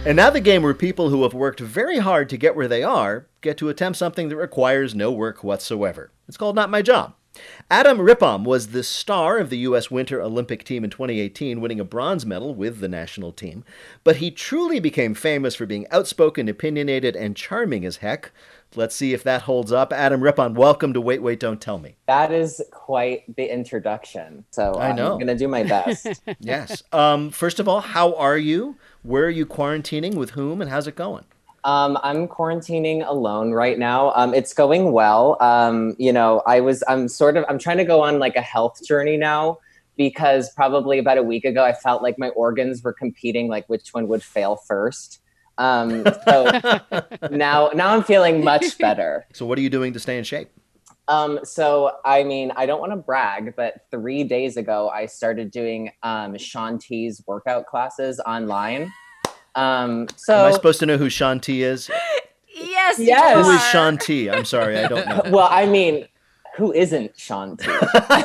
And now the game where people who have worked very hard to get where they are get to attempt something that requires no work whatsoever. It's called Not My Job. Adam Rippon was the star of the U.S. Winter Olympic team in 2018, winning a bronze medal with the national team. But he truly became famous for being outspoken, opinionated, and charming as heck. Let's see if that holds up. Adam Rippon, welcome to Wait, Wait, Don't Tell Me. That is quite the introduction. So I know. I'm going to do my best. Yes. First of all, how are you? Where are you quarantining? With whom? And how's it going? I'm quarantining alone right now. It's going well. I'm trying to go on like a health journey now, because probably about a week ago, I felt like my organs were competing, like which one would fail first. So now I'm feeling much better. So what are you doing to stay in shape? I don't want to brag, but 3 days ago, I started doing Shaun T's workout classes online. Am I supposed to know who Shaun T is? Yes. Who is Shaun T? I'm sorry, I don't know. Well, I mean, who isn't Shaun T?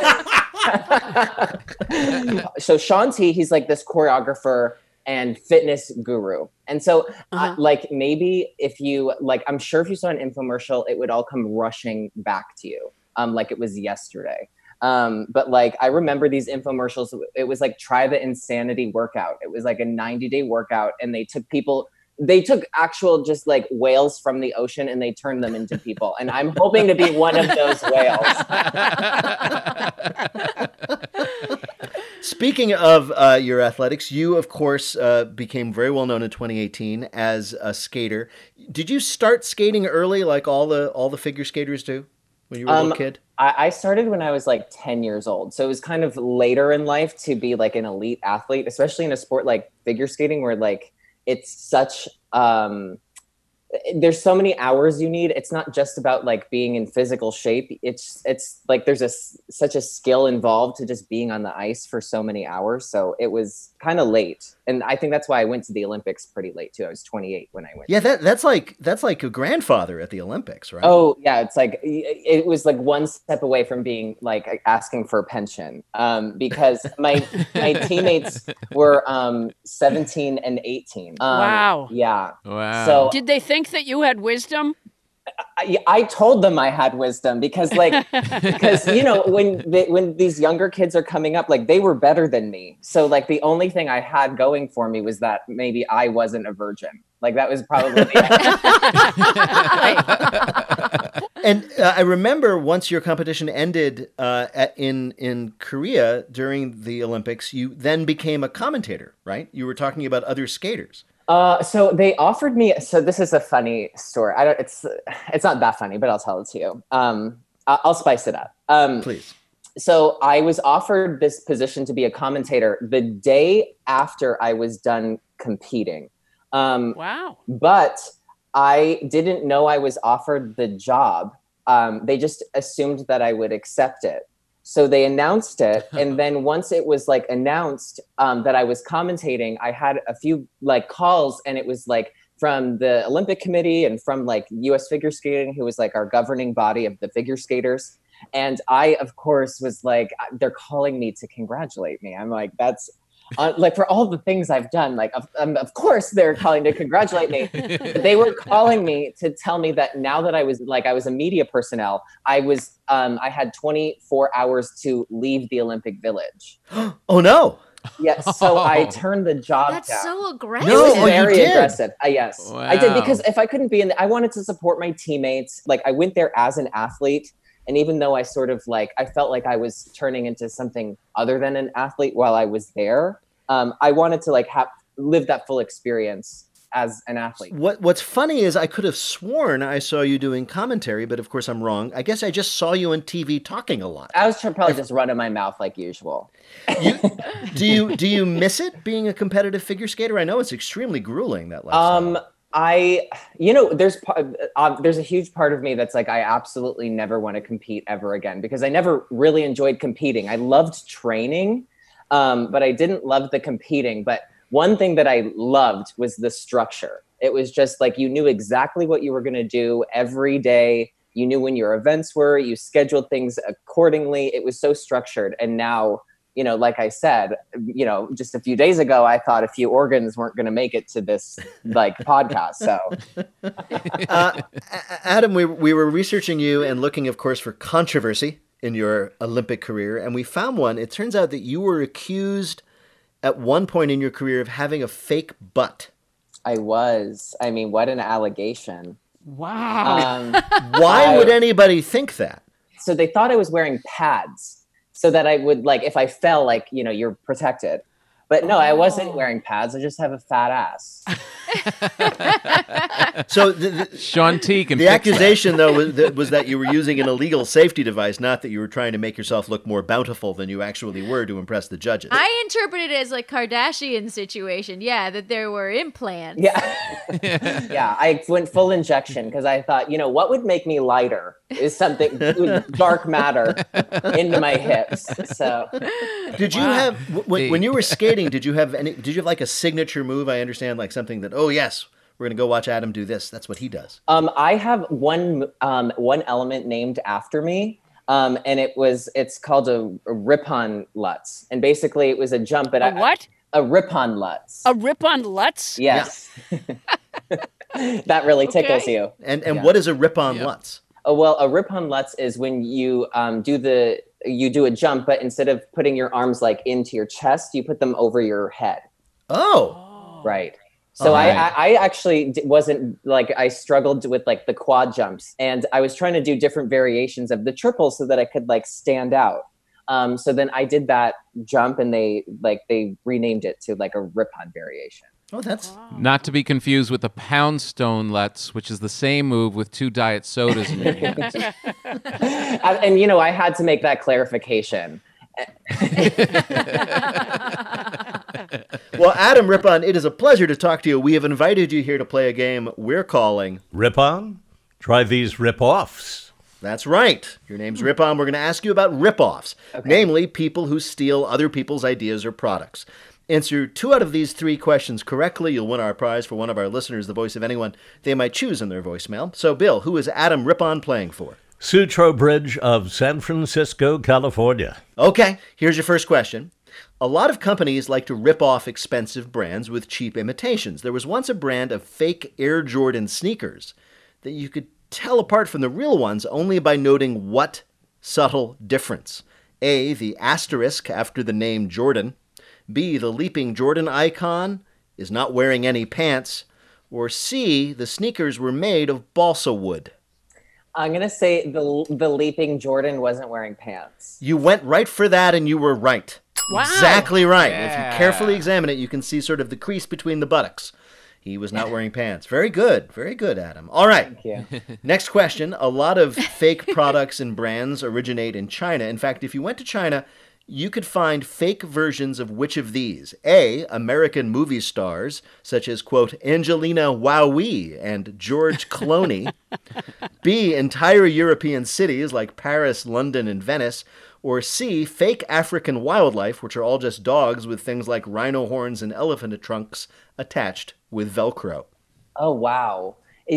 So Shaun T, he's like this choreographer and fitness guru. And so maybe if you I'm sure if you saw an infomercial, it would all come rushing back to you. Like it was yesterday. But like, I remember these infomercials, it was like, try the insanity workout. It was like a 90-day workout, and they took actual just like whales from the ocean and they turned them into people. And I'm hoping to be one of those whales. Speaking of your athletics, you, of course, became very well known in 2018 as a skater. Did you start skating early like all the figure skaters do when you were a little kid? I started when I was like 10 years old. So it was kind of later in life to be like an elite athlete, especially in a sport like figure skating, where like it's such there's so many hours you need. It's not just about like being in physical shape. It's like there's such a skill involved to just being on the ice for so many hours. So it was kind of late. And I think that's why I went to the Olympics pretty late too. I was 28 when I went. Yeah, that's like a grandfather at the Olympics, right? Oh yeah, it's like it was like one step away from being like asking for a pension, because my teammates were 17 and 18. Wow. Yeah. Wow. So Did they think that you had wisdom? I told them I had wisdom because you know, when these younger kids are coming up, like they were better than me. So like the only thing I had going for me was that maybe I wasn't a virgin. Like that was probably And I remember once your competition ended in Korea during the Olympics, you then became a commentator, right? You were talking about other skaters. So they offered me. So this is a funny story. It's not that funny, but I'll tell it to you. I'll spice it up. Please. So I was offered this position to be a commentator the day after I was done competing. Wow. But I didn't know I was offered the job. They just assumed that I would accept it. So they announced it. And then once it was like announced that I was commentating, I had a few like calls, and it was like from the Olympic Committee and from like US Figure Skating, who was like our governing body of the figure skaters. And I, of course, was like, they're calling me to congratulate me. I'm like, that's like for all the things I've done, like of course they're calling to congratulate me. They were calling me to tell me that now that I was a media personnel, I had 24 hours to leave the Olympic Village. Oh no. Yes, so I turned the job That's down. so aggressive. No, It was you very did? aggressive. Yes, Wow. I did, because if I couldn't be I wanted to support my teammates. Like I went there as an athlete. And even though I sort of like, I felt like I was turning into something other than an athlete while I was there, I wanted to like live that full experience as an athlete. What's funny is I could have sworn I saw you doing commentary, but of course I'm wrong. I guess I just saw you on TV talking a lot. I was probably just running my mouth like usual. Do you miss it, being a competitive figure skater? I know it's extremely grueling, that lifestyle. There's a huge part of me that's like, I absolutely never want to compete ever again, because I never really enjoyed competing. I loved training, but I didn't love the competing. But one thing that I loved was the structure. It was just like, you knew exactly what you were going to do every day. You knew when your events were, you scheduled things accordingly. It was so structured. And now, like I said, just a few days ago, I thought a few organs weren't going to make it to this podcast. So, Adam, we were researching you and looking, of course, for controversy in your Olympic career, and we found one. It turns out that you were accused at one point in your career of having a fake butt. I was. I mean, what an allegation. Wow. Why would anybody think that? So they thought I was wearing pads so that I would, if I fell, you're protected. But no, I wasn't wearing pads. I just have a fat ass. So Shaun T can the accusation, though, was that you were using an illegal safety device, not that you were trying to make yourself look more bountiful than you actually were to impress the judges. I interpreted it as Kardashian situation. Yeah, that there were implants. Yeah. Yeah, I went full injection because I thought, what would make me lighter is something dark matter into my hips. So did you have, when you were skating, did you have a signature move? I understand, something that, oh yes, we're going to go watch Adam do this. That's what he does. I have one element named after me. And it's called a Ripon Lutz. And basically it was a jump at what? A Ripon Lutz. A Ripon Lutz? Yes. Yeah. That really tickles you. And what is a Ripon Lutz? Oh, well, a Ripon Lutz is when you do a jump, but instead of putting your arms into your chest, you put them over your head. Oh. Right. So I actually wasn't I struggled with the quad jumps, and I was trying to do different variations of the triple so that I could stand out. So then I did that jump, and they renamed it to a Ripon variation. Oh, that's not to be confused with the Pound Stone Lutz, which is the same move with 2 diet sodas in your hands. And I had to make that clarification. Well, Adam Rippon, it is a pleasure to talk to you. We have invited you here to play a game we're calling Rip-On? Try these rip-offs. That's right. Your name's Rip-On. We're going to ask you about rip-offs, namely people who steal other people's ideas or products. Answer 2 out of these 3 questions correctly. You'll win our prize for one of our listeners, the voice of anyone they might choose in their voicemail. So, Bill, who is Adam Rippon playing for? Sutro Bridge of San Francisco, California. Okay, here's your first question. A lot of companies like to rip off expensive brands with cheap imitations. There was once a brand of fake Air Jordan sneakers that you could tell apart from the real ones only by noting what subtle difference. A, the asterisk after the name Jordan. B, the leaping Jordan icon is not wearing any pants. Or C, the sneakers were made of balsa wood. I'm going to say the leaping Jordan wasn't wearing pants. You went right for that, and you were right. Wow. Exactly right. Yeah. If you carefully examine it, you can see sort of the crease between the buttocks. He was not wearing pants. Very good. Very good, Adam. All right. Thank you. Next question. A lot of fake products and brands originate in China. In fact, if you went to China, you could find fake versions of which of these? A, American movie stars, such as, quote, Angelina Wowie and George Clooney. B, entire European cities like Paris, London, and Venice. Or C, fake African wildlife, which are all just dogs with things like rhino horns and elephant trunks attached with Velcro. Oh, wow.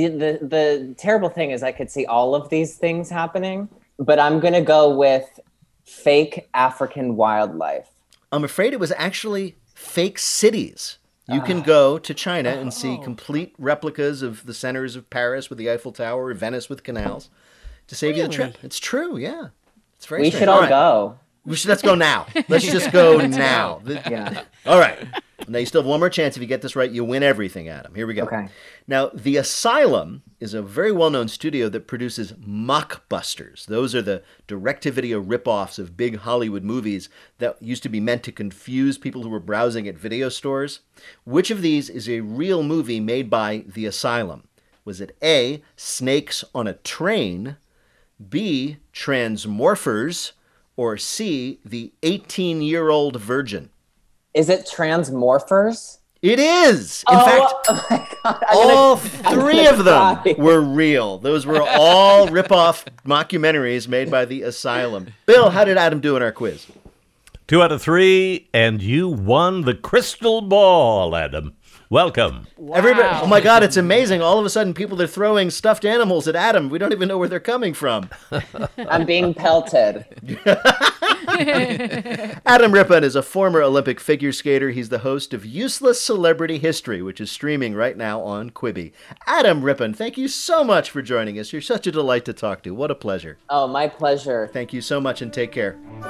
The terrible thing is I could see all of these things happening, but I'm going to go with fake African wildlife. I'm afraid it was actually fake cities. You can go to China and see complete replicas of the centers of Paris with the Eiffel Tower or Venice with canals to save you the trip. It's true, yeah. It's very We strange. should all go. Let's go now. Let's just go now. Yeah. All right. Now, you still have one more chance. If you get this right, you win everything, Adam. Here we go. Okay. Now, The Asylum is a very well-known studio that produces mockbusters. Those are the direct-to-video rip-offs of big Hollywood movies that used to be meant to confuse people who were browsing at video stores. Which of these is a real movie made by The Asylum? Was it A, Snakes on a Train, B, Transmorphers, or C, The 18-Year-Old Virgin? Is it Transmorphers? It is! In fact, oh my God. all 3 of them cry. were real. Those were all rip-off mockumentaries made by The Asylum. Bill, how did Adam do in our quiz? 2 out of 3, and you won the crystal ball, Adam. welcome. Everybody, oh my God, it's amazing. All of a sudden, people are throwing stuffed animals at Adam. We don't even know where they're coming from. I'm being pelted. Adam Rippon is a former Olympic figure skater. He's the host of Useless Celebrity History, which is streaming right now on Quibi. Adam Rippon, thank you so much for joining us. You're such a delight to talk to. What a pleasure. Oh, my pleasure. Thank you so much and take care.